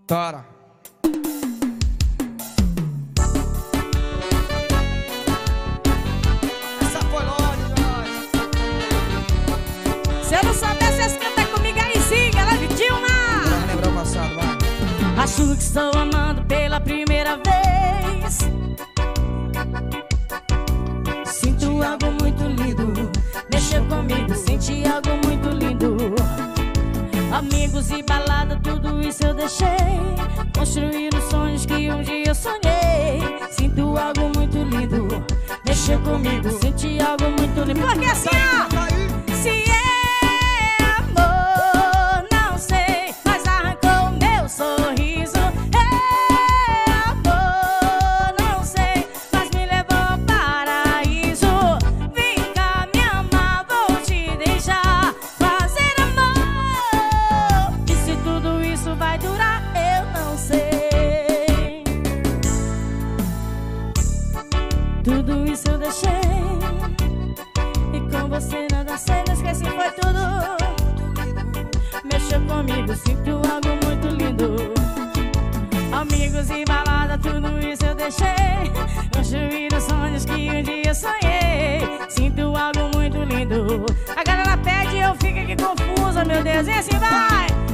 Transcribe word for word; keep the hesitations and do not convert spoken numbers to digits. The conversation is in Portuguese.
Tora. Essa foi longe, Jorge. Se eu não soubesse, vocês cantam comigo aí sim, ela de Dilma. Vai lembrar o passado, vai. Acho que estou amando pela primeira vez. Sinto algo muito lindo. Mexeu comigo, senti algo muito lindo. Amigos e balada, tudo isso eu deixei. Construir os sonhos que um dia eu sonhei. Sinto algo muito lindo. Mexeu comigo, senti algo muito lindo. Porque assim, ó, se é amor, não sei, mas arrancou meu sorriso. É amor, não sei, mas me levou ao paraíso. Vem cá me amar, vou te deixar fazer amor. E se tudo isso vai durar, eu não sei. Tudo isso eu deixei, e com você nada sei, não esqueci, foi tudo. Mexeu comigo, sinto algo muito lindo. Amigos e balada, tudo isso eu deixei. Construir os sonhos que um dia eu sonhei. Sinto algo muito lindo. A galera pede e eu fico aqui confusa, meu Deus, e assim vai.